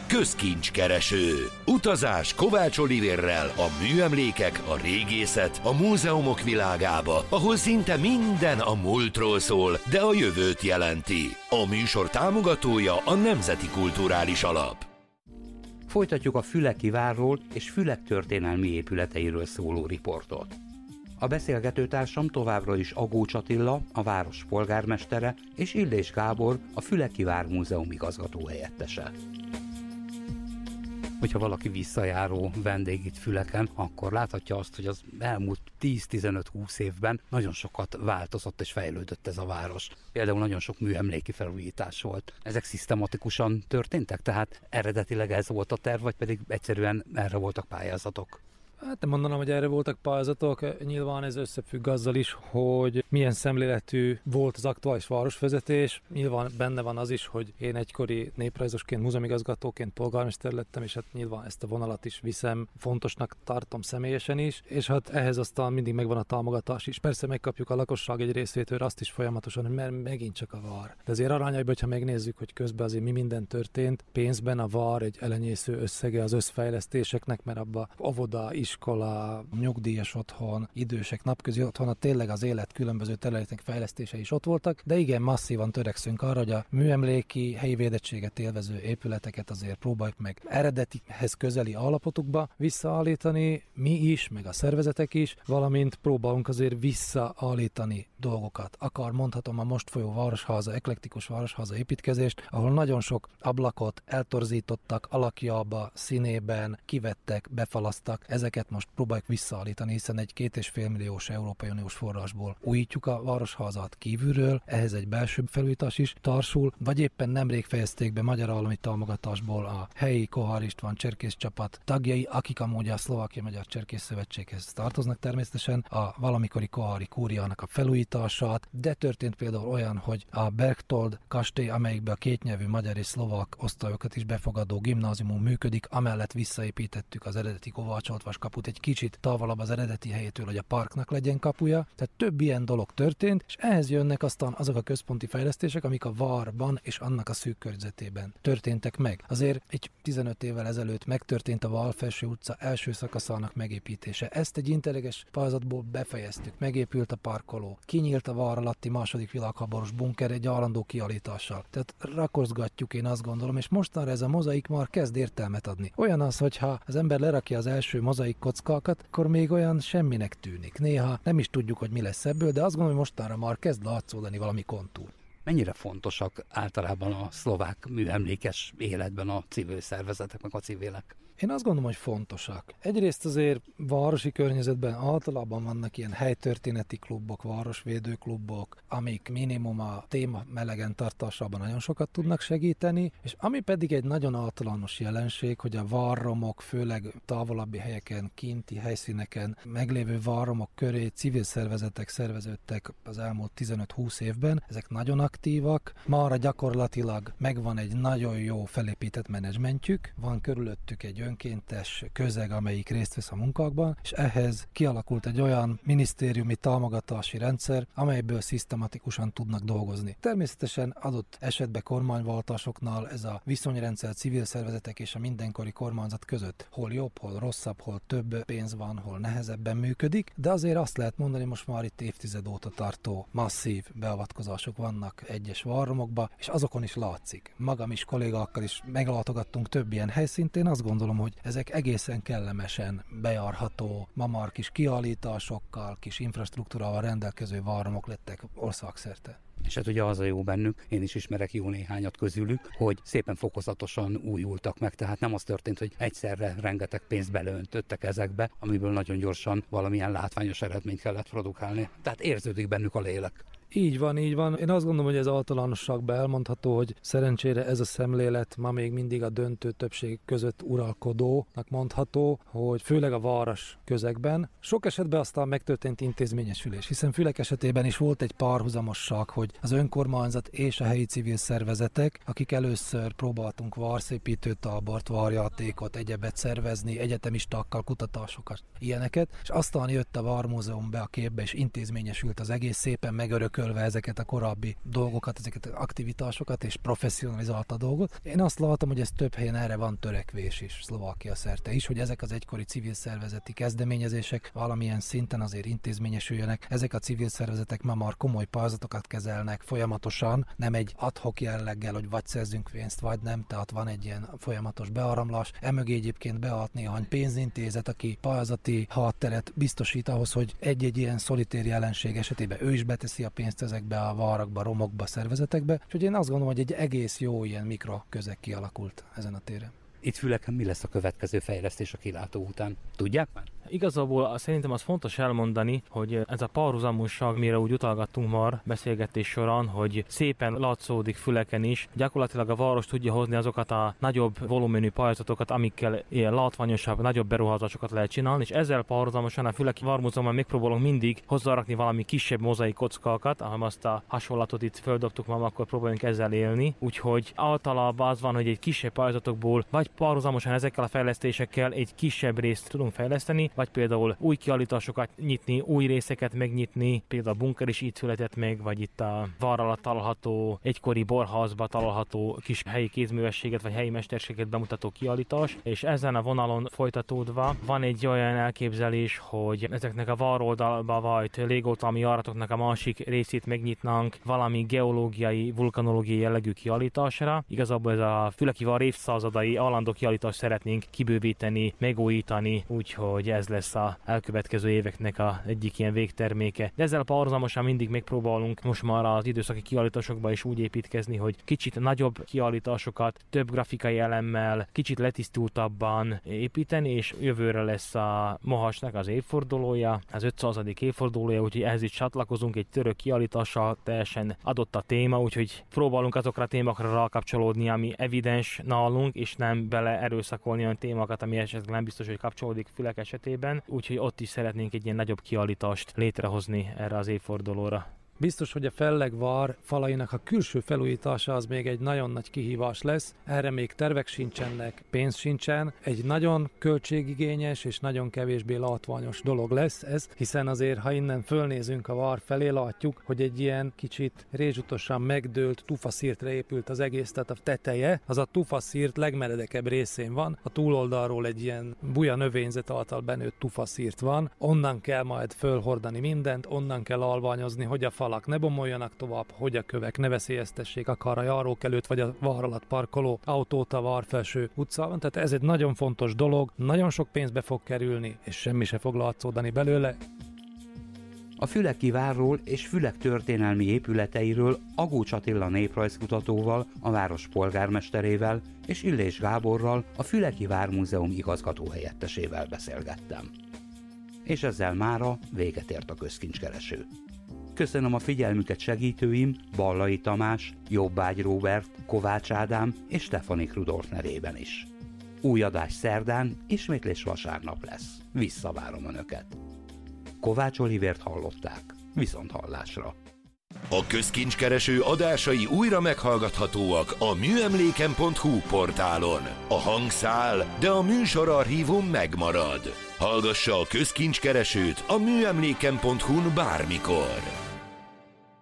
Közkincskereső. Utazás Kovács Olivérrel a műemlékek, a régészet, a múzeumok világába, ahol szinte minden a múltról szól, de a jövőt jelenti. A műsor támogatója a Nemzeti Kulturális Alap. Folytatjuk a Füleki várról és Fülek történelmi épületeiről szóló riportot. A beszélgetőtársam továbbra is Agócs Attila, a város polgármestere, és Illés Gábor, a Füleki Vármúzeum igazgatóhelyettese. Hogyha valaki visszajáró vendég itt Füleken, akkor láthatja azt, hogy az elmúlt 10-15-20 évben nagyon sokat változott és fejlődött ez a város. Például nagyon sok műemléki felújítás volt. Ezek szisztematikusan történtek, tehát eredetileg ez volt a terv, vagy pedig egyszerűen erre voltak pályázatok? Hát nem mondanám, hogy erre voltak pályázatok. Nyilván ez összefügg azzal is, hogy milyen szemléletű volt az aktuális városvezetés. Nyilván benne van az is, hogy én egykori néprajzosként, múzeumigazgatóként polgármester lettem, és hát nyilván ezt a vonalat is viszem, fontosnak tartom személyesen is, és hát ehhez aztán mindig megvan a támogatás is. Persze megkapjuk a lakosság egy részvétől azt is folyamatosan, mert megint csak a vár. De azért arányaiban, hogyha megnézzük, hogy közben azért mi minden történt, pénzben a vár egy elenyésző összege az összfejlesztéseknek, mert abba óvoda, iskola, nyugdíjas otthon, idősek napközi otthon, tényleg az élet különböző területek fejlesztése is ott voltak, de igen, masszívan törekszünk arra, hogy a műemléki, helyi védettséget élvező épületeket azért próbáljuk meg eredetihez közeli állapotukba visszaállítani, mi is, meg a szervezetek is, valamint próbálunk azért visszaállítani dolgokat. Akár mondhatom a most folyó városháza, eklektikus városháza építkezést, ahol nagyon sok ablakot eltorzítottak, alakjába, színében, kivettek, befalasztak, ezeket most próbáljuk visszaállítani, hiszen egy 2,5 milliós Európai Uniós forrásból újítjuk a városházat kívülről, ehhez egy belső felújítás is társul, vagy éppen nemrég fejezték be magyar állami támogatásból a helyi Kohár István cserkész csapat tagjai, akik amúgy a Szlovákia Magyar Cserkész Szövetséghez tartoznak természetesen, a valamikori kohári kúriának a felújítását, de történt például olyan, hogy a Berchtold kastély, amelyikben a kétnyelvű magyar és szlovák osztályokat is befogadó gimnázium működik, amellett visszaépítettük az eredeti kovácsoltvas kaput egy kicsit távolabb az eredeti helyétől, hogy a parknak legyen kapuja. Tehát több ilyen dolog történt, és ehhez jönnek aztán azok a központi fejlesztések, amik a várban és annak a szűk környezetében történtek meg. Azért egy 15 évvel ezelőtt megtörtént a Várfelső utca első szakaszának megépítése. Ezt egy intelligens pályázatból befejeztük. Megépült a parkoló, kinyílt a vár alatti második világháborús bunker egy állandó kiállítással. Tehát rakozgatjuk, én azt gondolom, és mostanra ez a mozaik már kezd értelmet adni. Olyan az, hogyha az ember lerakja az első mozaik kockákat, akkor még olyan semminek tűnik. Néha nem is tudjuk, hogy mi lesz ebből, de azt gondolom, hogy mostanra már kezd látszódani valami kontúr. Mennyire fontosak általában a szlovák műemlékes életben a civil szervezetek, meg a civilek? Én azt gondolom, hogy fontosak. Egyrészt azért városi környezetben általában vannak ilyen helytörténeti klubok, városvédő klubok, amik minimum a téma melegen tartásában nagyon sokat tudnak segíteni, és ami pedig egy nagyon általános jelenség, hogy a várromok, főleg távolabbi helyeken, kinti helyszíneken meglévő várromok köré civil szervezetek szerveződtek az elmúlt 15-20 évben, ezek nagyon aktívak, mára gyakorlatilag megvan egy nagyon jó felépített menedzsmentjük, van körülöttük egy önkéntes közeg, amelyik részt vesz a munkákban, és ehhez kialakult egy olyan minisztériumi támogatási rendszer, amelyből szisztematikusan tudnak dolgozni. Természetesen adott esetben kormányváltásoknál ez a viszonyrendszer civil szervezetek és a mindenkori kormányzat között hol jobb, hol rosszabb, hol több pénz van, hol nehezebben működik, de azért azt lehet mondani, most már itt évtized óta tartó masszív beavatkozások vannak egyes várromokba, és azokon is látszik. Magam is kollégákkal is meglátogattunk több ilyen helyszínt, én azt gondolom, hogy ezek egészen kellemesen bejárható, ma már kis kiállításokkal, kis infrastruktúrával rendelkező várromok lettek országszerte. És hát ugye az a jó bennük, én is ismerek jó néhányat közülük, hogy szépen fokozatosan újultak meg, tehát nem az történt, hogy egyszerre rengeteg pénzt beleöntöttek ezekbe, amiből nagyon gyorsan valamilyen látványos eredményt kellett produkálni. Tehát érződik bennük a lélek. Így van, így van. Én azt gondolom, hogy ez általánosságban elmondható, hogy szerencsére ez a szemlélet ma még mindig a döntő többség között uralkodónak mondható, hogy főleg a város közegben. Sok esetben aztán megtörtént intézményesülés, hiszen Fülek esetében is volt egy párhuzamosság, hogy az önkormányzat és a helyi civil szervezetek, akik először próbáltunk várszépítőtábort, várjátékot, egyebet szervezni, egyetemistákkal, kutatásokat, ilyeneket, és aztán jött a Vármúzeum be a képbe, és intézményesült az egész, szépen megörökölt örökölve ezeket a korábbi dolgokat, ezeket az aktivitásokat, és professzionalizálta a dolgot. Én azt látom, hogy ez több helyen erre van törekvés is, Szlovákia szerte is, hogy ezek az egykori civil szervezeti kezdeményezések valamilyen szinten azért intézményesüljenek. Ezek a civil szervezetek már komoly pályázatokat kezelnek folyamatosan, nem egy ad-hoc jelleggel, hogy vagy szerzünk pénzt, vagy nem, tehát van egy ilyen folyamatos beáramlás. Emögé egyébként beállt néhány pénzintézet, aki pályázati hátteret biztosít ahhoz, hogy egy-egy ilyen szolitér jelenség esetében ő is beteszi a pénzt ezekbe a várakba, romokba, szervezetekbe. És én azt gondolom, hogy egy egész jó ilyen mikroközeg kialakult ezen a téren. Itt Füleken mi lesz a következő fejlesztés a kilátó után? Tudják már? Igazából szerintem az fontos elmondani, hogy ez a párhuzamosság, mire úgy utalgattunk már beszélgetés során, hogy szépen látszódik Füleken is. Gyakorlatilag a város tudja hozni azokat a nagyobb volumenű pályázatokat, amikkel ilyen látványosabb, nagyobb beruházásokat lehet csinálni, és ezzel párhuzamosan a Füleki Vármúzeumban megpróbálunk mindig hozzárakni valami kisebb mozaik kockákat, ahogy azt a hasonlatot itt földobtuk már, akkor próbáljunk ezzel élni. Úgyhogy általában az van, hogy egy kisebb pályázatokból, vagy párhuzamosan ezekkel a fejlesztésekkel egy kisebb részt tudunk fejleszteni, vagy például új kiállításokat nyitni, új részeket megnyitni, például a bunker is itt született meg, vagy itt a vár alatt található, egykori borházba található kis helyi kézművességet, vagy helyi mesterséget bemutató kiállítás, és ezen a vonalon folytatódva van egy olyan elképzelés, hogy ezeknek a vároldalba vagy légoltalmi járatoknak a másik részét megnyitnánk valami geológiai, vulkanológiai jellegű kiállításra. Igazából ez a Füleki vár évszázadai állandó kiállítást szeretnénk kibővíteni, megújítani, úgyhogy ez lesz az elkövetkező éveknek egyik ilyen végterméke. De ezzel párhuzamosan mindig megpróbálunk most már az időszaki kiállításokba is úgy építkezni, hogy kicsit nagyobb kiállításokat, több grafikai elemmel, kicsit letisztultabban építeni, és jövőre lesz a Mohasnak az évfordulója, az 500. évfordulója, úgyhogy ehhez is csatlakozunk egy török kiállítással, teljesen adott a téma, úgyhogy próbálunk azokra a témákra rákapcsolódni, ami evidens nálunk, és nem bele erőszakolni olyan témákat, ami esetleg nem biztos, hogy kapcsolódik Fülek esetében, úgyhogy ott is szeretnénk egy ilyen nagyobb kiállítást létrehozni erre az évfordulóra. Biztos, hogy a Fellegvár falainak a külső felújítása az még egy nagyon nagy kihívás lesz. Erre még tervek sincsenek, pénz sincsen. Egy nagyon költségigényes és nagyon kevésbé látványos dolog lesz ez, hiszen azért, ha innen fölnézünk a vár felé, látjuk, hogy egy ilyen kicsit rézsutosan megdőlt tufaszírtre épült az egész, tehát a teteje, az a tufaszírt legmeredekebb részén van. A túloldalról egy ilyen buja növényzet által benőtt tufaszírt van. Onnan kell majd fölhordani mindent, onnan kell alványozni, hogy a falak ne bomoljanak tovább, hogy a kövek ne veszélyeztessék akár a járókelőt, vagy a vár alatt parkoló autót a várfelső utcában. Tehát ez egy nagyon fontos dolog, nagyon sok pénzbe fog kerülni, és semmi se fog látszódani belőle. A Füleki várról és Fülek történelmi épületeiről Agócs Attila néprajzkutatóval, a város polgármesterével és Illés Gáborral, a Füleki Vármúzeum igazgatóhelyettesével beszélgettem. És ezzel mára véget ért a közkincskereső. Köszönöm a figyelmüket segítőim Ballai Tamás, Jobbágy Róbert, Kovács Ádám és Stefanik Rudolf nevében is. Új adás szerdán, ismétlés vasárnap lesz. Visszavárom Önöket. Kovács Olivért hallották. Viszonthallásra. A közkincskereső adásai újra meghallgathatóak a műemléken.hu portálon. A hang száll, de a műsorarchívum megmarad. Hallgassa a közkincskeresőt a műemléken.hu-n bármikor.